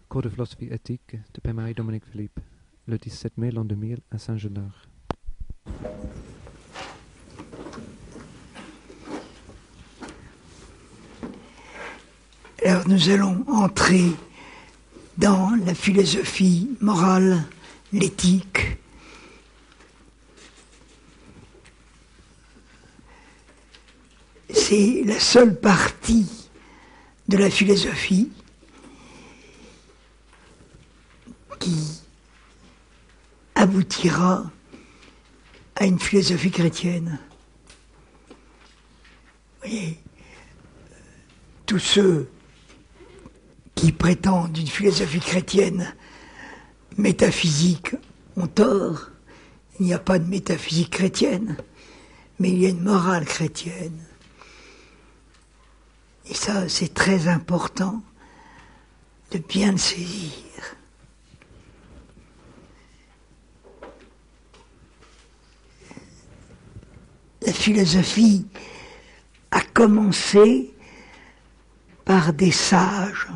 Cours de philosophie éthique de Père Marie-Dominique Philippe, le 17 mai l'an 2000 à Saint-Genard. Alors nous allons entrer dans la philosophie morale, l'éthique. C'est la seule partie de la philosophie qui aboutira à une philosophie chrétienne. Vous voyez, tous ceux qui prétendent une philosophie chrétienne métaphysique ont tort. Il n'y a pas de métaphysique chrétienne, mais il y a une morale chrétienne. Et ça, c'est très important de bien le saisir. La philosophie a commencé par des sages,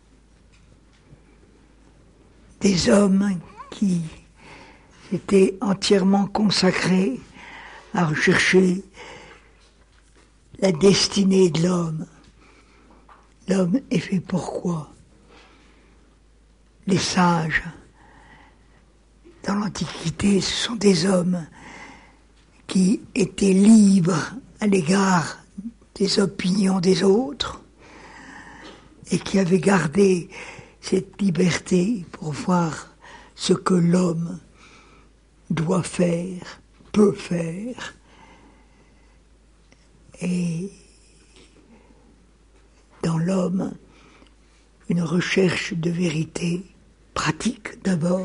des hommes qui étaient entièrement consacrés à rechercher la destinée de l'homme. L'homme est fait pour quoi? Les sages, dans l'Antiquité, ce sont des hommes qui étaient libres à l'égard des opinions des autres et qui avaient gardé cette liberté pour voir ce que l'homme doit faire, peut faire. Et dans l'homme, une recherche de vérité pratique d'abord,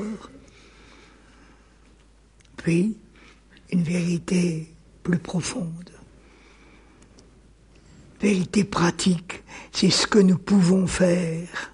puis une vérité plus profonde. Vérité pratique, c'est ce que nous pouvons faire.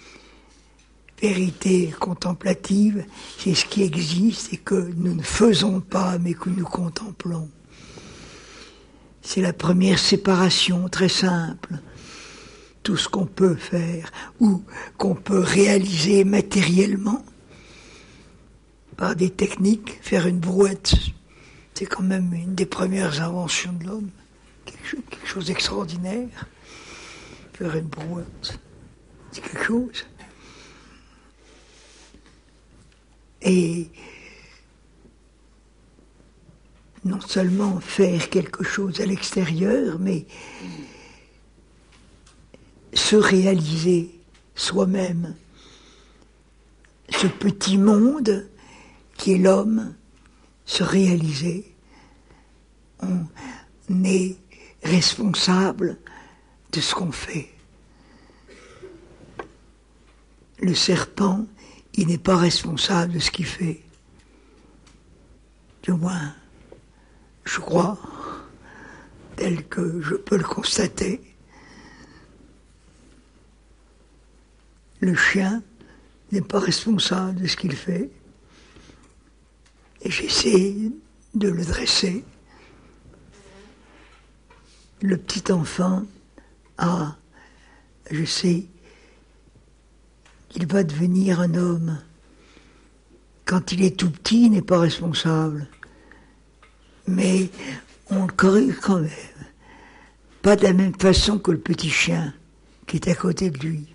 Vérité contemplative, c'est ce qui existe et que nous ne faisons pas, mais que nous contemplons. C'est la première séparation très simple. Tout ce qu'on peut faire ou qu'on peut réaliser matériellement par des techniques, faire une brouette, c'est quand même une des premières inventions de l'homme, quelque chose d'extraordinaire. Faire une brouette, c'est quelque chose. Et non seulement faire quelque chose à l'extérieur, mais se réaliser soi-même. Ce petit monde qui est l'homme, se réaliser. On est responsable de ce qu'on fait. Le serpent, il n'est pas responsable de ce qu'il fait. Du moins, je crois, tel que je peux le constater. Le chien n'est pas responsable de ce qu'il fait. Et j'essaie de le dresser. Le petit enfant je sais qu'il va devenir un homme. Quand il est tout petit, il n'est pas responsable. Mais on le corrige quand même. Pas de la même façon que le petit chien qui est à côté de lui.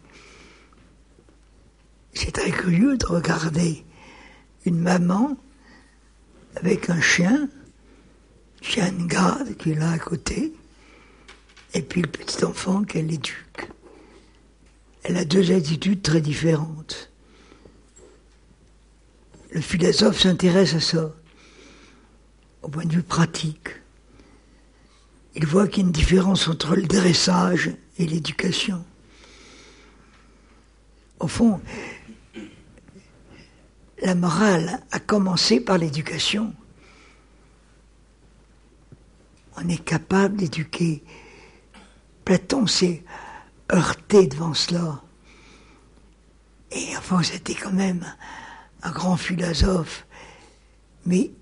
C'est très curieux de regarder une maman avec un chien de garde qui est là à côté, et puis le petit enfant qu'elle éduque. Elle a deux attitudes très différentes. Le philosophe s'intéresse à ça, au point de vue pratique. Il voit qu'il y a une différence entre le dressage et l'éducation. Au fond, la morale a commencé par l'éducation. On est capable d'éduquer. Platon s'est heurté devant cela. Et enfin, c'était quand même un grand philosophe. Mais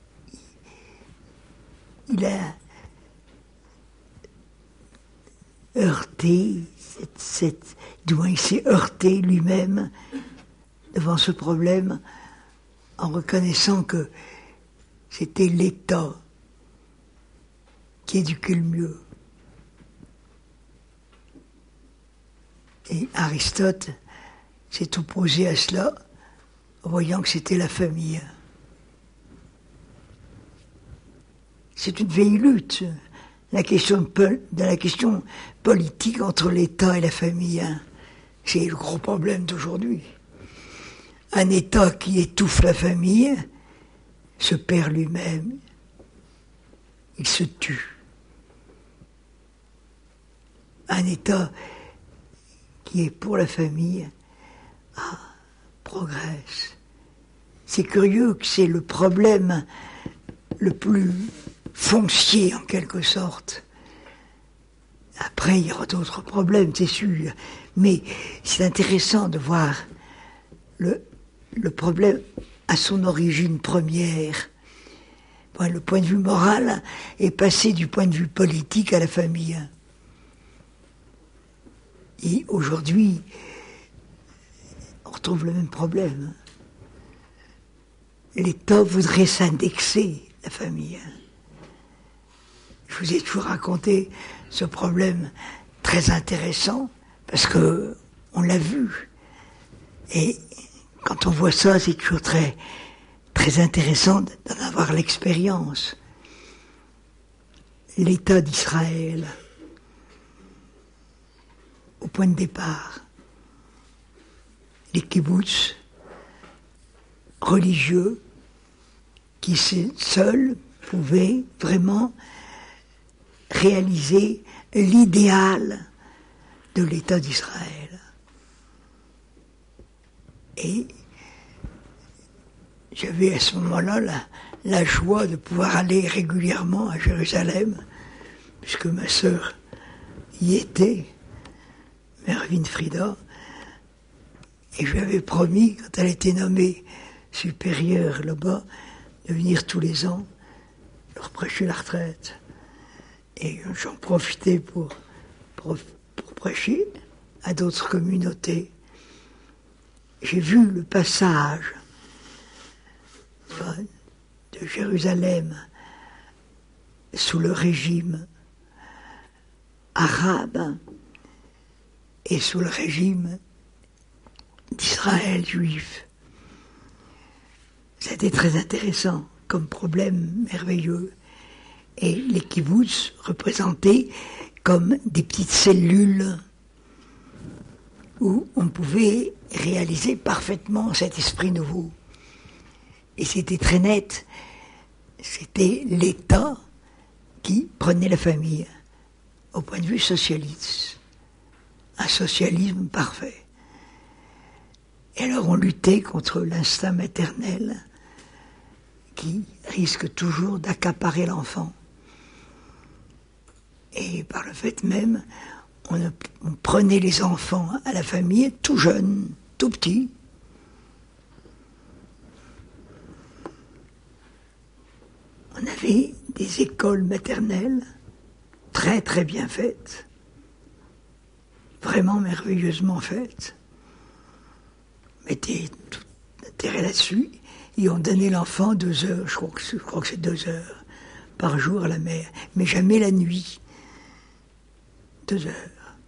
il a heurté, du moins il s'est heurté lui-même devant ce problème en reconnaissant que c'était l'État qui éduquait le mieux. Et Aristote s'est opposé à cela, voyant que c'était la famille. C'est une vieille lutte, la question politique entre l'État et la famille. C'est le gros problème d'aujourd'hui. Un État qui étouffe la famille se perd lui-même, il se tue. Un État qui est pour la famille progresse. C'est curieux que c'est le problème le plus foncier en quelque sorte. Après, il y aura d'autres problèmes, c'est sûr. Mais c'est intéressant de voir le problème à son origine première. Bon, le point de vue moral est passé du point de vue politique à la famille. Et aujourd'hui, on retrouve le même problème. L'État voudrait s'indexer la famille. Je vous ai toujours raconté ce problème très intéressant parce que on l'a vu. Et quand on voit ça, c'est toujours très, très intéressant d'en avoir l'expérience. L'État d'Israël, au point de départ, les kibboutz religieux qui seuls pouvaient vraiment réaliser l'idéal de l'État d'Israël. Et j'avais à ce moment-là la joie de pouvoir aller régulièrement à Jérusalem, puisque ma sœur y était, Mervyn Frida, et je lui avais promis, quand elle était nommée supérieure là-bas, de venir tous les ans leur prêcher la retraite. Et j'en profitais pour prêcher à d'autres communautés. J'ai vu le passage de Jérusalem sous le régime arabe et sous le régime d'Israël juif. C'était très intéressant comme problème merveilleux. Et les kibboutz représentaient comme des petites cellules où on pouvait réaliser parfaitement cet esprit nouveau. Et c'était très net. C'était l'État qui prenait la famille au point de vue socialiste. Un socialisme parfait. Et alors on luttait contre l'instinct maternel qui risque toujours d'accaparer l'enfant. Et par le fait même, on prenait les enfants à la famille tout jeunes, tout petits. On avait des écoles maternelles très très bien faites, vraiment merveilleusement faites. On mettait tout intérêt là-dessus et on donnait l'enfant 2 heures, je crois que c'est 2 heures par jour à la mère, mais jamais la nuit. 2 heures.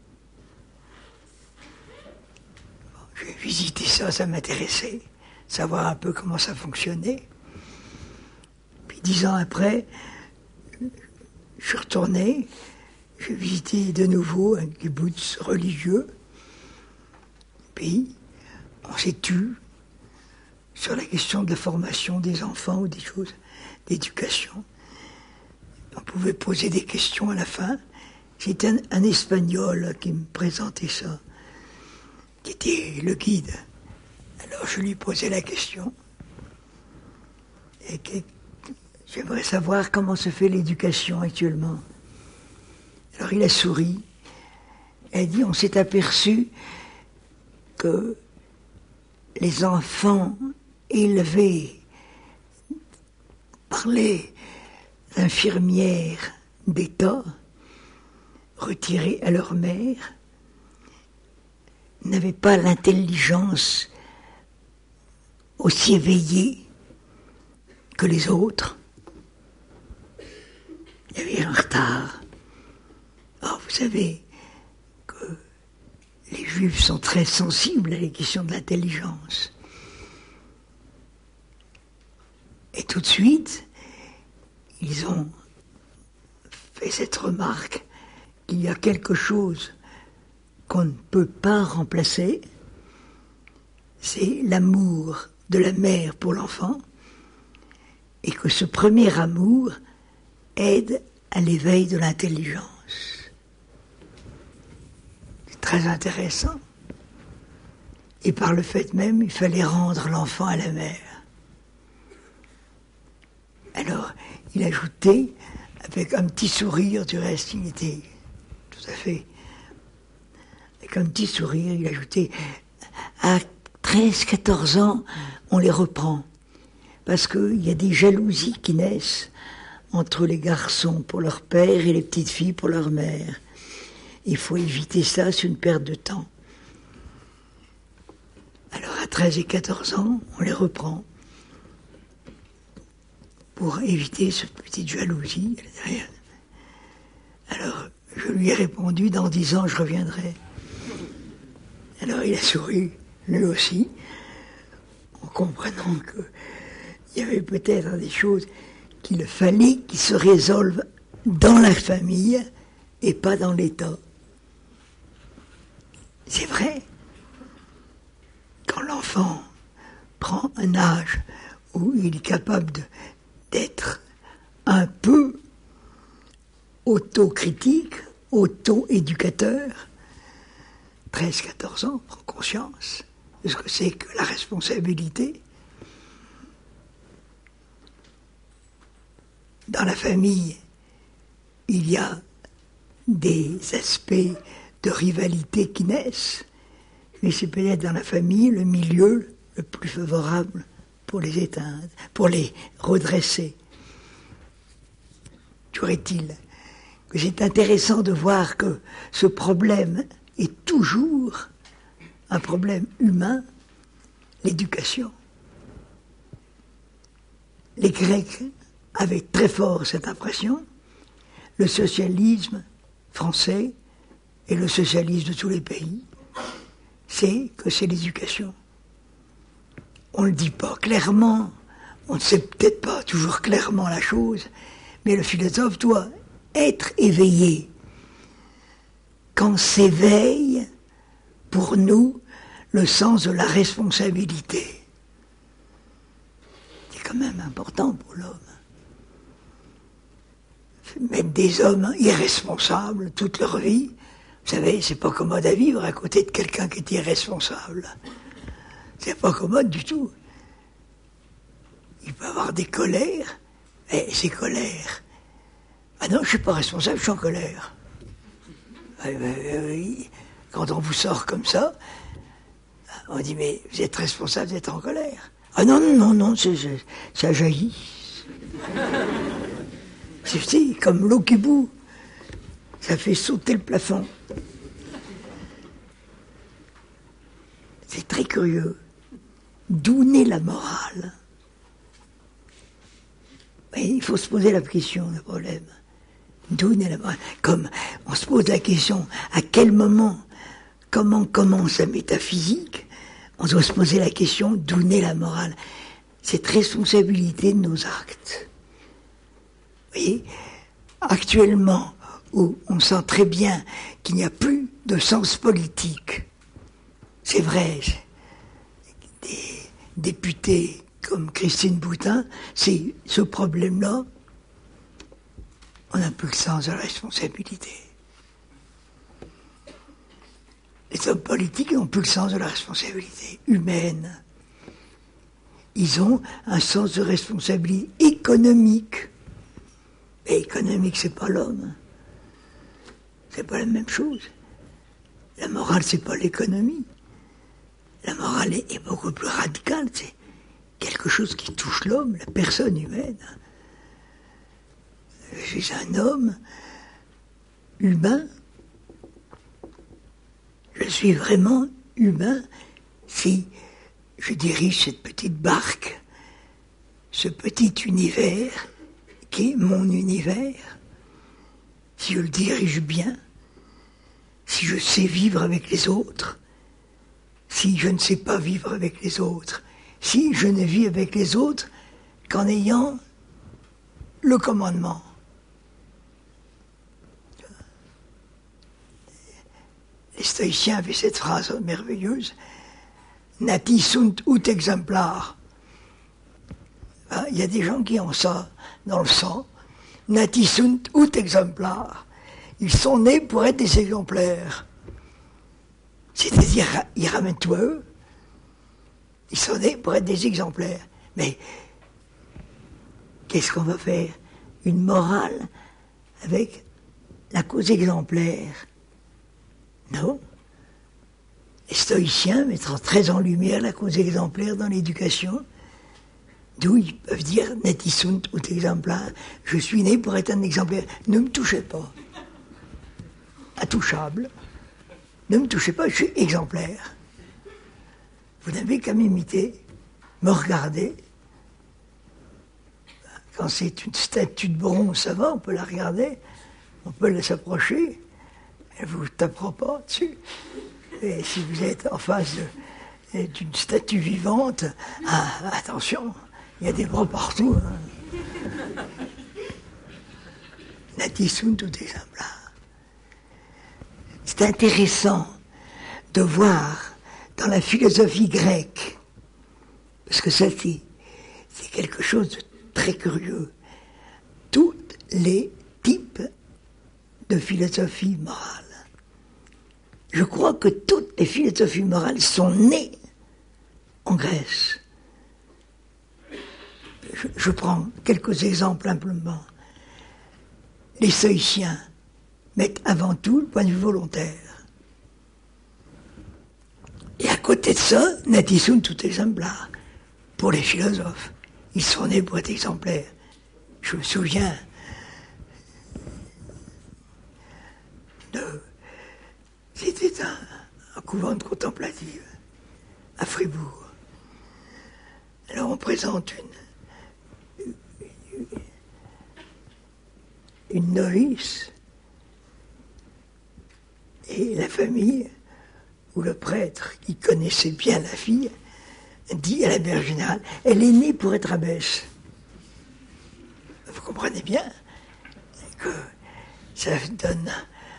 Bon, j'ai visité ça m'intéressait, savoir un peu comment ça fonctionnait. Puis 10 ans après, je suis retourné, j'ai visité de nouveau un kibboutz religieux, puis on s'est tu sur la question de la formation des enfants ou des choses d'éducation. On pouvait poser des questions à la fin. C'était un Espagnol qui me présentait ça, qui était le guide. Alors je lui posais la question. Et j'aimerais savoir comment se fait l'éducation actuellement. Alors il a souri. Il a dit, on s'est aperçu que les enfants élevés par les infirmières d'État retirés à leur mère, n'avaient pas l'intelligence aussi éveillée que les autres. Il y avait un retard. Alors vous savez que les Juifs sont très sensibles à la question de l'intelligence. Et tout de suite, ils ont fait cette remarque qu'il y a quelque chose qu'on ne peut pas remplacer, c'est l'amour de la mère pour l'enfant, et que ce premier amour aide à l'éveil de l'intelligence. C'est très intéressant. Et par le fait même, il fallait rendre l'enfant à la mère. Alors, il ajoutait, avec un petit sourire, du reste, il était tout à fait... Avec un petit sourire, il ajoutait, à 13-14 ans, on les reprend. Parce qu'il y a des jalousies qui naissent entre les garçons pour leur père et les petites filles pour leur mère. Il faut éviter ça, c'est une perte de temps. Alors à 13 et 14 ans, on les reprend pour éviter cette petite jalousie. Alors je lui ai répondu, dans 10 ans je reviendrai. Alors il a souri, lui aussi, en comprenant qu'il y avait peut-être des choses qu'il fallait qu'ils se résolvent dans la famille et pas dans l'État. C'est vrai. Quand l'enfant prend un âge où il est capable d'être un peu autocritique, auto-éducateur, 13-14 ans, prend conscience de ce que c'est que la responsabilité. Dans la famille, il y a des aspects de rivalité qui naissent, mais c'est peut-être dans la famille le milieu le plus favorable pour les éteindre, pour les redresser. Toujours est-il que c'est intéressant de voir que ce problème est toujours un problème humain, l'éducation. Les Grecs avaient très fort cette impression, le socialisme français et le socialisme de tous les pays, c'est que c'est l'éducation. On ne le dit pas clairement, on ne sait peut-être pas toujours clairement la chose, mais le philosophe doit être éveillé. Quand s'éveille, pour nous, le sens de la responsabilité. C'est quand même important pour l'homme. Mettre des hommes irresponsables toute leur vie, vous savez, c'est pas commode à vivre à côté de quelqu'un qui est irresponsable. C'est pas commode du tout. Il peut avoir des colères, et ces colères. Ah non, je suis pas responsable, je suis en colère. Quand on vous sort comme ça, on dit, mais vous êtes responsable d'être en colère. Ah non, non, non, ça jaillit. C'est comme l'eau qui bout. Ça fait sauter le plafond. C'est très curieux. D'où naît la morale? Oui, il faut se poser la question, le problème. D'où naît la morale? Comme on se pose la question, à quel moment, comment commence la métaphysique, on doit se poser la question, d'où naît la morale? Cette responsabilité de nos actes. Vous voyez, actuellement, où on sent très bien qu'il n'y a plus de sens politique, c'est vrai, des députés comme Christine Boutin, c'est ce problème-là, on n'a plus le sens de la responsabilité. Les hommes politiques n'ont plus le sens de la responsabilité humaine. Ils ont un sens de responsabilité économique. Et économique, c'est pas l'homme. C'est pas la même chose. La morale, c'est pas l'économie. La morale est beaucoup plus radicale. C'est quelque chose qui touche l'homme, la personne humaine. Je suis un homme humain suis vraiment humain si je dirige cette petite barque, ce petit univers qui est mon univers, si je le dirige bien, si je sais vivre avec les autres, si je ne sais pas vivre avec les autres, si je ne vis avec les autres qu'en ayant le commandement. Les stoïciens avaient cette phrase merveilleuse, nati sunt ut exemplar. Il y a des gens qui ont ça dans le sang, nati sunt ut exemplar. Ils sont nés pour être des exemplaires. C'est-à-dire, ils ramènent tout à eux. Ils sont nés pour être des exemplaires. Mais qu'est-ce qu'on va faire? Une morale avec la cause exemplaire? Non. Les stoïciens mettront très en lumière la cause exemplaire dans l'éducation, d'où ils peuvent dire « nati sunt ut exemplar ». Je suis né pour être un exemplaire. Ne me touchez pas. Intouchable. Ne me touchez pas, je suis exemplaire. Vous n'avez qu'à m'imiter, me regarder. Quand c'est une statue de bronze, ça va, on peut la regarder, on peut s'approcher, elle ne vous tapera pas dessus. Et si vous êtes en face d'une statue vivante, attention, il y a des bras partout. Nati sunt ut exemplar. C'est intéressant de voir dans la philosophie grecque, parce que ça c'est quelque chose de très curieux, tous les types de philosophie morale. Je crois que toutes les philosophies morales sont nées en Grèce. Je prends quelques exemples simplement. Les stoïciens mettent avant tout le point de vue volontaire. Et à côté de ça, nati sunt ut exemplar. Pour les philosophes, ils sont nés pour être exemplaires. Je me souviens c'était un couvent de contemplative à Fribourg. Alors on présente une novice et la famille ou le prêtre qui connaissait bien la fille dit à la mère générale, elle est née pour être abbesse. Vous comprenez bien que ça donne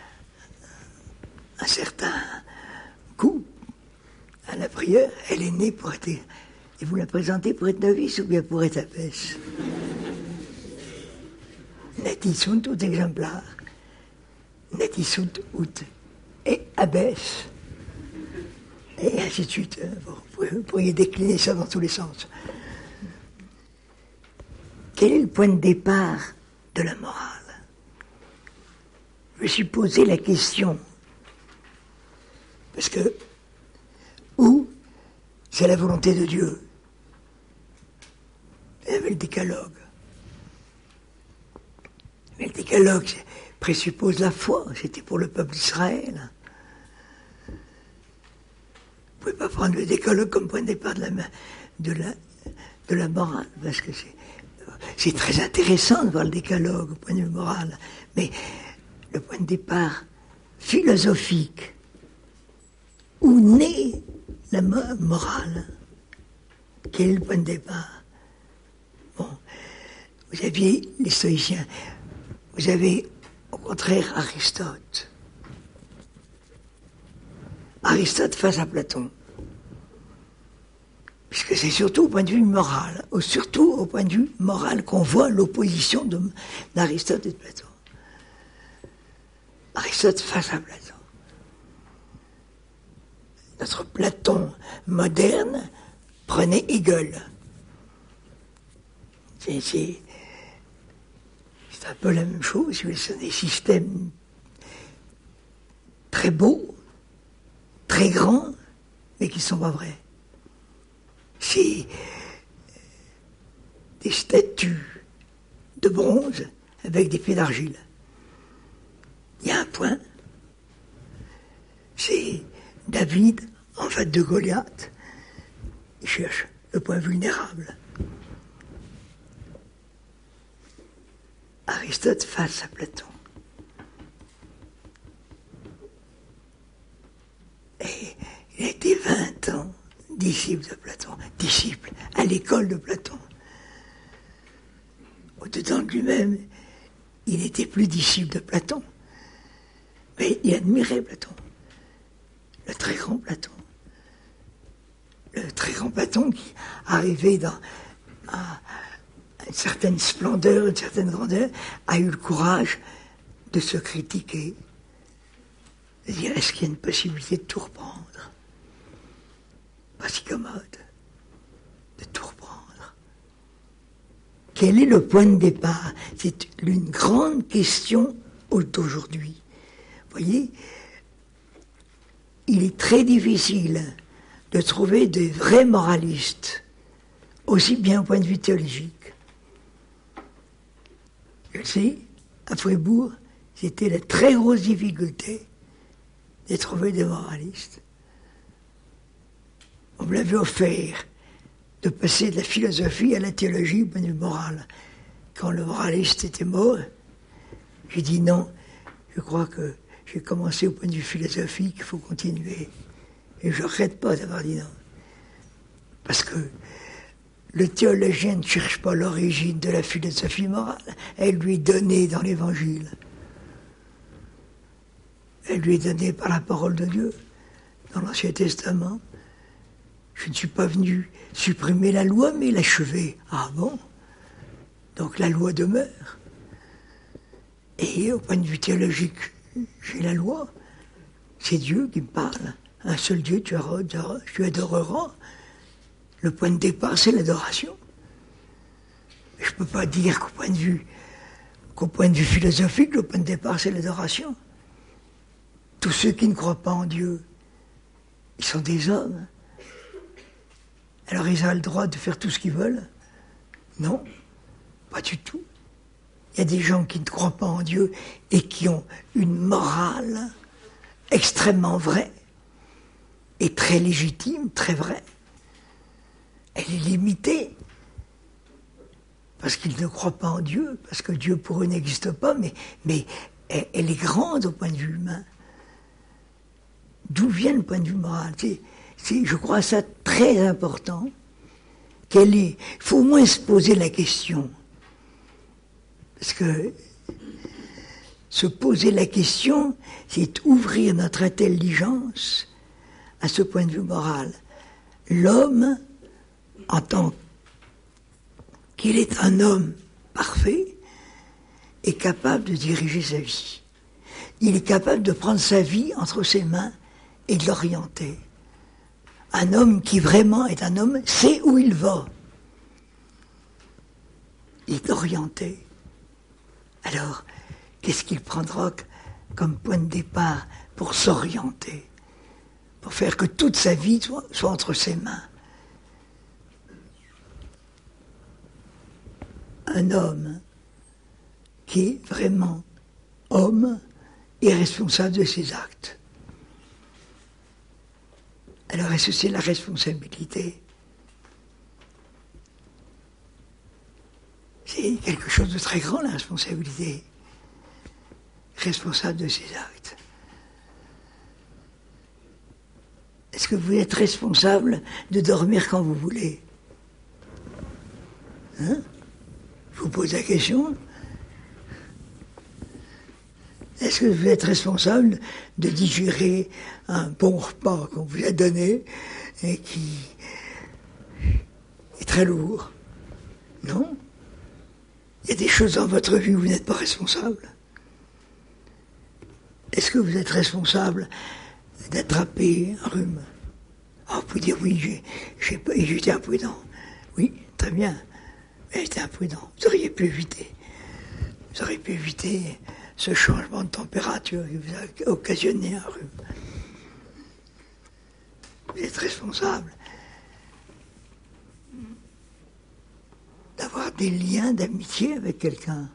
un certain coup à la prière. Elle est née pour être... Et vous la présentez pour être novice ou bien pour être abbesse? Nati sunt ut exemplar. Nati sunt ut et abbesse. Et ainsi de suite. Vous pourriez décliner ça dans tous les sens. Quel est le point de départ de la morale? Je me suis posé la question. Parce que, où c'est la volonté de Dieu? Il y avait le décalogue. Mais le décalogue présuppose la foi, c'était pour le peuple d'Israël. Vous ne pouvez pas prendre le décalogue comme point de départ de la morale, parce que c'est très intéressant de voir le décalogue au point de vue moral, mais le point de départ philosophique, où naît la morale? Quel est le point de départ? Bon, vous aviez les stoïciens, vous avez au contraire Aristote. Aristote face à Platon. Puisque c'est surtout au point de vue moral, surtout au point de vue moral qu'on voit l'opposition d'Aristote et de Platon. Aristote face à Platon. Notre Platon moderne prenait Hegel. C'est un peu la même chose, c'est des systèmes très beaux, très grands, mais qui ne sont pas vrais. C'est des statues de bronze avec des pieds d'argile. Il y a un point, c'est David, en face de Goliath, il cherche le point vulnérable. Aristote face à Platon. Et il a été 20 ans disciple de Platon, disciple à l'école de Platon. Au-dedans de lui-même, il n'était plus disciple de Platon, mais il admirait Platon, le très grand Platon. Le très grand Platon qui arrivait à une certaine splendeur, une certaine grandeur, a eu le courage de se critiquer, de dire est-ce qu'il y a une possibilité de tout reprendre? Pas si commode de tout reprendre. Quel est le point de départ? C'est une grande question d'aujourd'hui. Vous voyez, il est très difficile de trouver de vrais moralistes, aussi bien au point de vue théologique. Je sais, à Fribourg, c'était la très grosse difficulté de trouver des moralistes. On me l'avait offert de passer de la philosophie à la théologie au point de vue moral. Quand le moraliste était mort, j'ai dit non, je crois que j'ai commencé au point de vue philosophique, il faut continuer. Et je ne regrette pas d'avoir dit non. Parce que le théologien ne cherche pas l'origine de la philosophie morale. Elle lui est donnée dans l'Évangile. Elle lui est donnée par la parole de Dieu, dans l'Ancien Testament. Je ne suis pas venu supprimer la loi, mais l'achever. Ah bon? Donc la loi demeure. Et au point de vue théologique, j'ai la loi. C'est Dieu qui me parle. Un seul Dieu, tu adoreras. Le point de départ, c'est l'adoration. Je ne peux pas dire qu'au point de vue philosophique, le point de départ, c'est l'adoration. Tous ceux qui ne croient pas en Dieu, ils sont des hommes. Alors ils ont le droit de faire tout ce qu'ils veulent? Non, pas du tout. Il y a des gens qui ne croient pas en Dieu et qui ont une morale extrêmement vraie et très légitime, très vraie. Elle est limitée parce qu'ils ne croient pas en Dieu, parce que Dieu pour eux n'existe pas, mais elle est grande au point de vue humain. D'où vient le point de vue moral? Je crois ça très important. Il faut au moins se poser la question. Parce que se poser la question, c'est ouvrir notre intelligence à ce point de vue moral. L'homme, en tant qu'il est un homme parfait, est capable de diriger sa vie. Il est capable de prendre sa vie entre ses mains et de l'orienter. Un homme qui vraiment est un homme sait où il va. Il est orienté. Alors, qu'est-ce qu'il prendra comme point de départ pour s'orienter, pour faire que toute sa vie soit entre ses mains? Un homme qui est vraiment homme est responsable de ses actes. Alors, est-ce que c'est la responsabilité? C'est quelque chose de très grand, la responsabilité. Responsable de ses actes. Est-ce que vous êtes responsable de dormir quand vous voulez? Hein? Je vous pose la question. Est-ce que vous êtes responsable de digérer un bon repas qu'on vous a donné et qui est très lourd? Non. Il y a des choses dans votre vie où vous n'êtes pas responsable. Est-ce que vous êtes responsable d'attraper un rhume? Vous pouvez dire oui, j'étais imprudent. Oui, très bien, mais j'étais imprudent. Vous auriez pu éviter. Vous auriez pu éviter ce changement de température qui vous a occasionné un rhume. Vous êtes responsable d'avoir des liens d'amitié avec quelqu'un.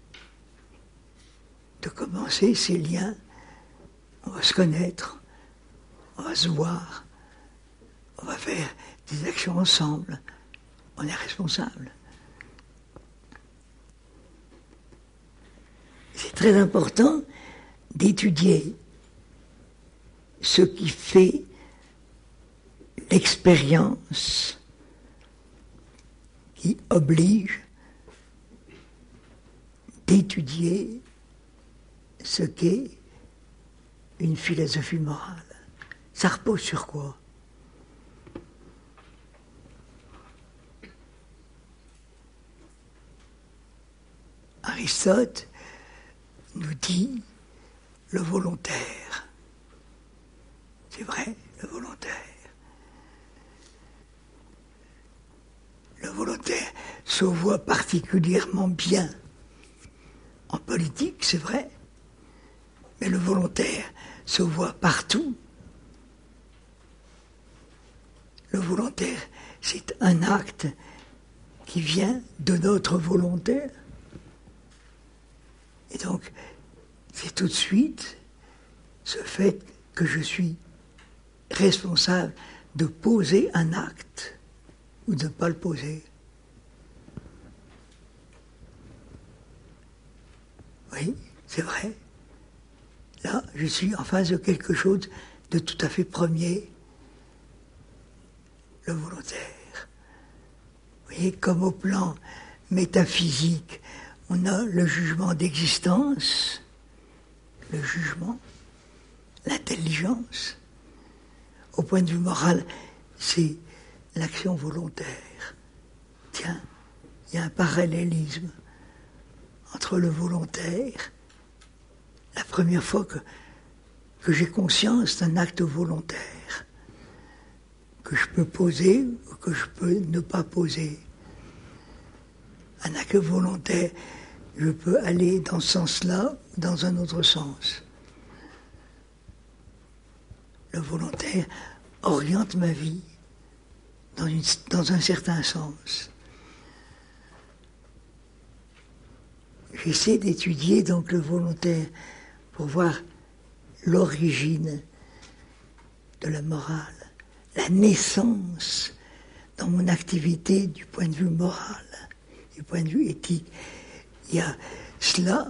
De commencer ces liens, on va se connaître, on va se voir, on va faire des actions ensemble, on est responsable. C'est très important d'étudier ce qui fait l'expérience qui oblige d'étudier ce qu'est une philosophie morale. Ça repose sur quoi? Aristote nous dit le volontaire. C'est vrai, le volontaire. Le volontaire se voit particulièrement bien en politique, c'est vrai, mais le volontaire se voit partout. Le volontaire, c'est un acte qui vient de notre volonté. Et donc, c'est tout de suite ce fait que je suis responsable de poser un acte ou de ne pas le poser. Oui, c'est vrai. Là, je suis en face de quelque chose de tout à fait premier, le volontaire. Vous voyez, comme au plan métaphysique, on a le jugement d'existence, le jugement, l'intelligence. Au point de vue moral, c'est l'action volontaire. Tiens, il y a un parallélisme entre le volontaire, la première fois que j'ai conscience d'un acte volontaire, que je peux poser ou que je peux ne pas poser. Un acte volontaire, je peux aller dans ce sens-là ou dans un autre sens. Le volontaire oriente ma vie dans un certain sens. J'essaie d'étudier donc le volontaire pour voir l'origine de la morale, la naissance dans mon activité du point de vue moral, du point de vue éthique. Il y a cela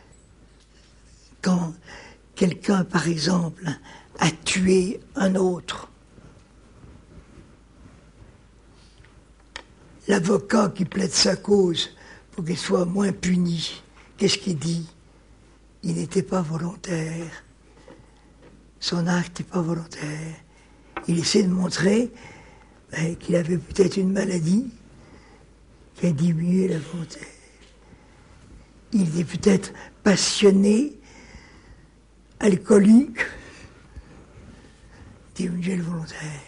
quand quelqu'un, par exemple, a tué un autre. L'avocat qui plaide sa cause pour qu'il soit moins puni, qu'est-ce qu'il dit? Il n'était pas volontaire. Son acte n'est pas volontaire. Il essaie de montrer qu'il avait peut-être une maladie qui a diminué la volonté. Il était peut-être passionné, alcoolique, diminuer le volontaire.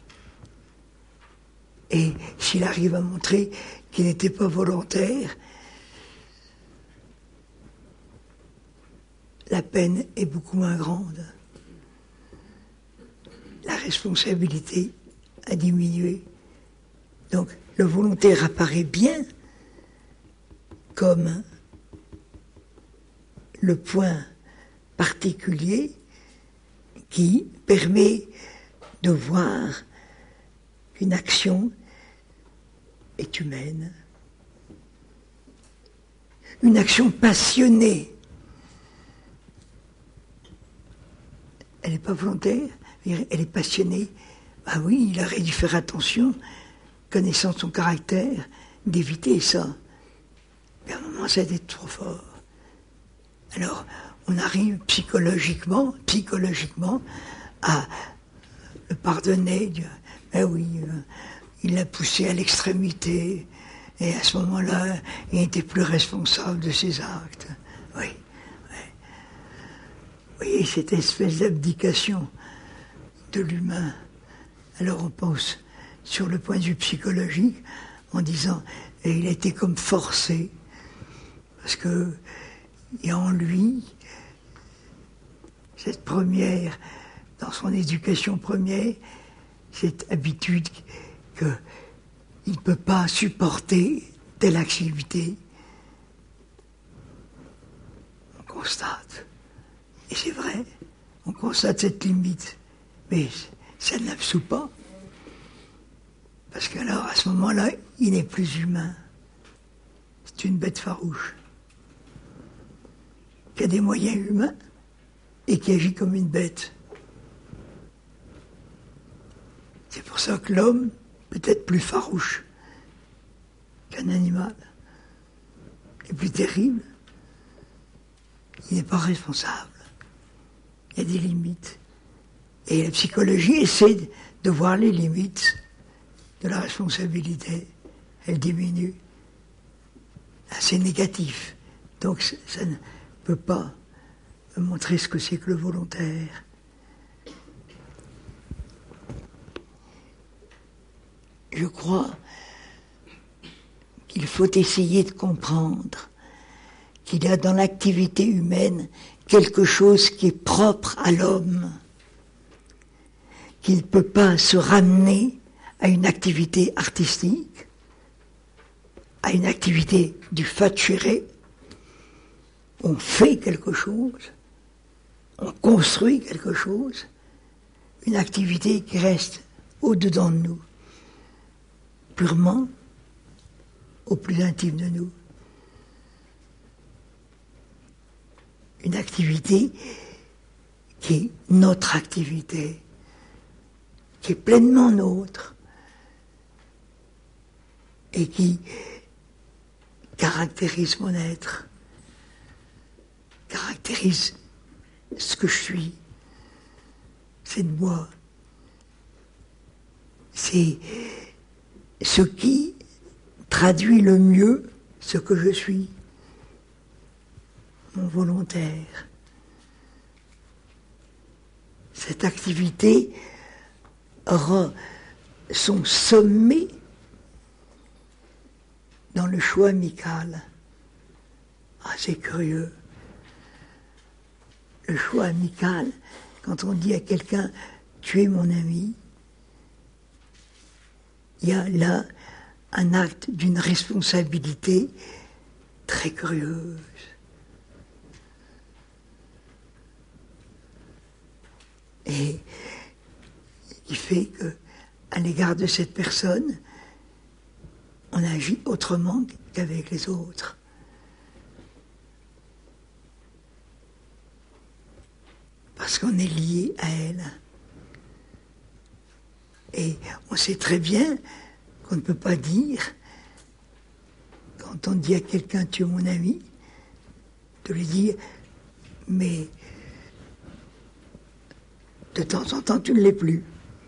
Et s'il arrive à montrer qu'il n'était pas volontaire, la peine est beaucoup moins grande. La responsabilité a diminué. Donc le volontaire apparaît bien comme le point particulier qui permet de voir qu'une action est humaine. Une action passionnée. Elle n'est pas volontaire, elle est passionnée. Ah oui, il aurait dû faire attention, connaissant son caractère, d'éviter ça. Mais à un moment, ça a été trop fort. Alors, on arrive psychologiquement à le pardonner. Mais oui, il l'a poussé à l'extrémité. Et à ce moment-là, il n'était plus responsable de ses actes. Oui. Vous voyez, cette espèce d'abdication de l'humain. Alors on pense sur le point de vue psychologique en disant et il a été comme forcé parce que il y a en lui cette première, dans son éducation première, cette habitude qu'il ne peut pas supporter telle activité. On constate, et c'est vrai, on constate cette limite. Mais ça ne l'absout pas. Parce qu'alors, à ce moment-là, il n'est plus humain. C'est une bête farouche. Qui a des moyens humains et qui agit comme une bête. C'est pour ça que l'homme peut être plus farouche qu'un animal. Et plus terrible, il n'est pas responsable. Il y a des limites. Et la psychologie essaie de voir les limites de la responsabilité. Elle diminue. Là, c'est négatif. Donc ça ne peut pas montrer ce que c'est que le volontaire. Je crois qu'il faut essayer de comprendre qu'il y a dans l'activité humaine quelque chose qui est propre à l'homme, qu'il ne peut pas se ramener à une activité artistique, à une activité du facere. On fait quelque chose, on construit quelque chose, une activité qui reste au-dedans de nous, purement au plus intime de nous. Une activité qui est notre activité, qui est pleinement nôtre et qui caractérise mon être, caractérise ce que je suis. C'est de moi. C'est ce qui traduit le mieux ce que je suis. Mon volontaire. Cette activité aura son sommet dans le choix amical. Ah, c'est curieux. Le choix amical, quand on dit à quelqu'un « tu es mon ami », il y a là un acte d'une responsabilité très curieuse. Et qui fait qu'à l'égard de cette personne, on agit autrement qu'avec les autres. Parce qu'on est lié à elle. Et on sait très bien qu'on ne peut pas dire, quand on dit à quelqu'un « tu es mon ami », de lui dire « mais de temps en temps tu ne l'es plus ».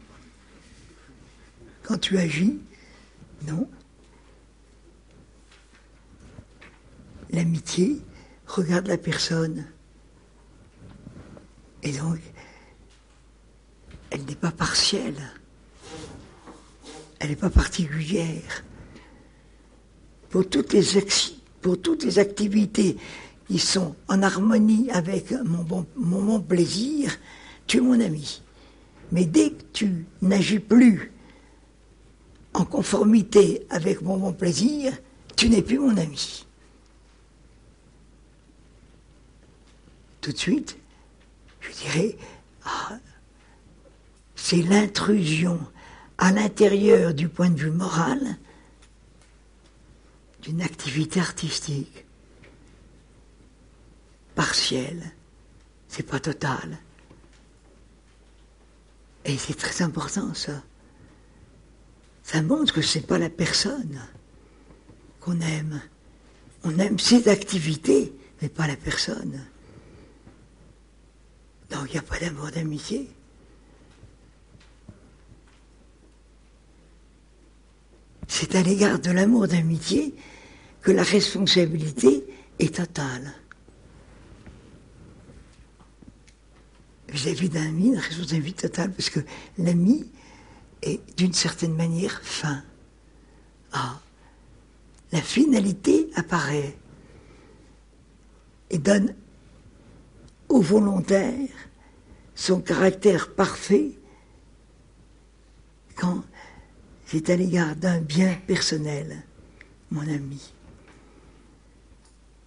Quand tu agis, non. L'amitié regarde la personne. Et donc, elle n'est pas partielle. Elle n'est pas particulière. Pour toutes les activités qui sont en harmonie avec mon plaisir, tu es mon ami. Mais dès que tu n'agis plus en conformité avec mon bon plaisir, tu n'es plus mon ami. Tout de suite, je dirais, c'est l'intrusion à l'intérieur du point de vue moral d'une activité artistique partielle, c'est pas total. Et c'est très important ça. Ça montre que c'est pas la personne qu'on aime. On aime ses activités, mais pas la personne. Donc il n'y a pas d'amour d'amitié. C'est à l'égard de l'amour d'amitié que la responsabilité est totale. Vis-à-vis d'un ami, la responsabilité totale, parce que l'ami est d'une certaine manière fin. La finalité apparaît et donne au volontaire son caractère parfait quand c'est à l'égard d'un bien personnel, mon ami.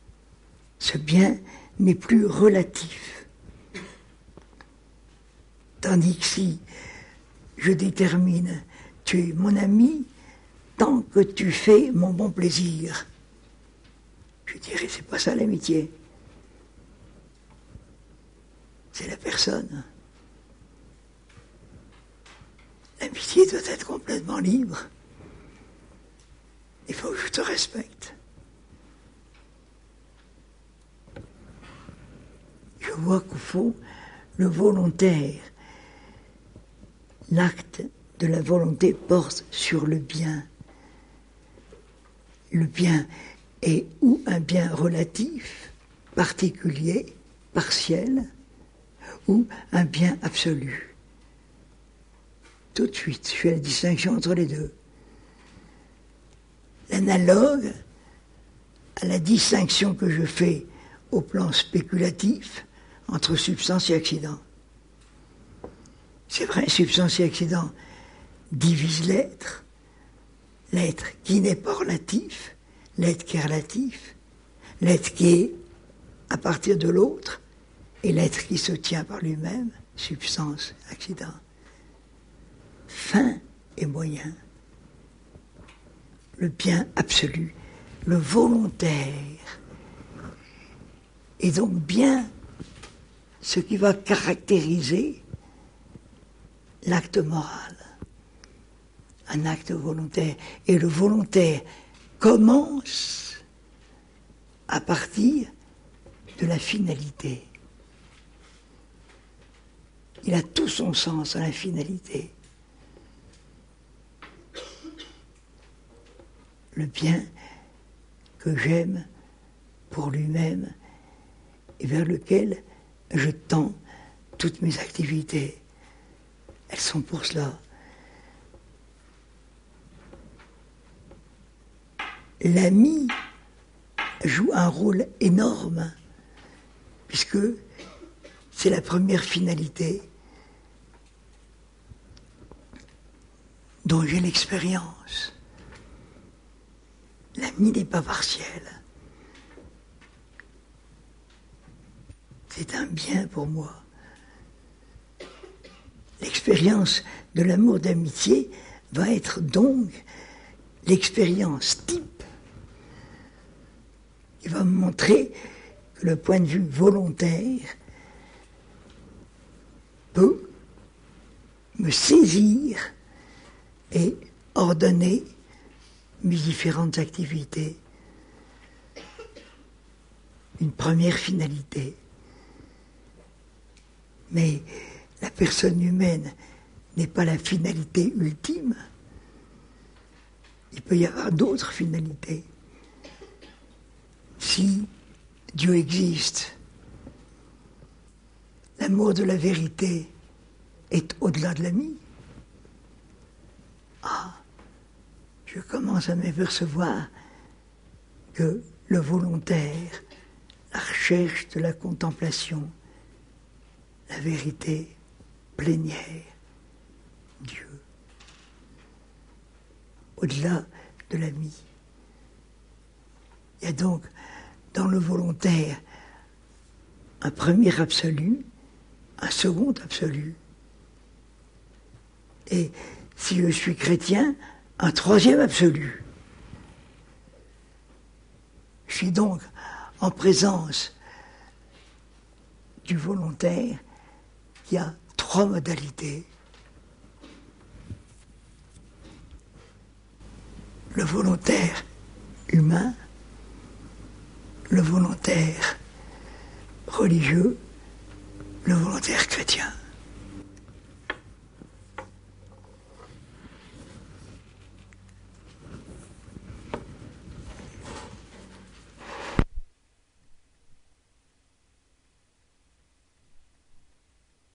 Ce bien n'est plus relatif. Tandis que si je détermine, tu es mon ami tant que tu fais mon bon plaisir, je dirais, c'est pas ça l'amitié. C'est la personne. L'amitié doit être complètement libre. Il faut que je te respecte. Je vois qu'au fond, le volontaire, l'acte de la volonté porte sur le bien. Le bien est ou un bien relatif, particulier, partiel, ou un bien absolu. Tout de suite, je fais la distinction entre les deux. L'analogue à la distinction que je fais au plan spéculatif entre substance et accident. C'est vrai, substance et accident divisent l'être, l'être qui n'est pas relatif, l'être qui est relatif, l'être qui est à partir de l'autre, et l'être qui se tient par lui-même, substance, accident. Fin et moyen. Le bien absolu, le volontaire, est donc bien ce qui va caractériser l'acte moral, un acte volontaire. Et le volontaire commence à partir de la finalité. Il a tout son sens à la finalité. Le bien que j'aime pour lui-même et vers lequel je tends toutes mes activités. Elles sont pour cela. L'ami joue un rôle énorme, puisque c'est la première finalité dont j'ai l'expérience. L'ami n'est pas partiel. C'est un bien pour moi. L'expérience de l'amour d'amitié va être donc l'expérience type qui va me montrer que le point de vue volontaire peut me saisir et ordonner mes différentes activités. Une première finalité. Mais la personne humaine n'est pas la finalité ultime. Il peut y avoir d'autres finalités. Si Dieu existe, l'amour de la vérité est au-delà de l'ami. Ah, je commence à m'apercevoir que le volontaire, la recherche de la contemplation, la vérité plénière, Dieu, au-delà de l'ami. Il y a donc dans le volontaire un premier absolu, un second absolu. Et si je suis chrétien, un troisième absolu. Je suis donc en présence du volontaire qui a trois modalités. Le volontaire humain, le volontaire religieux, le volontaire chrétien.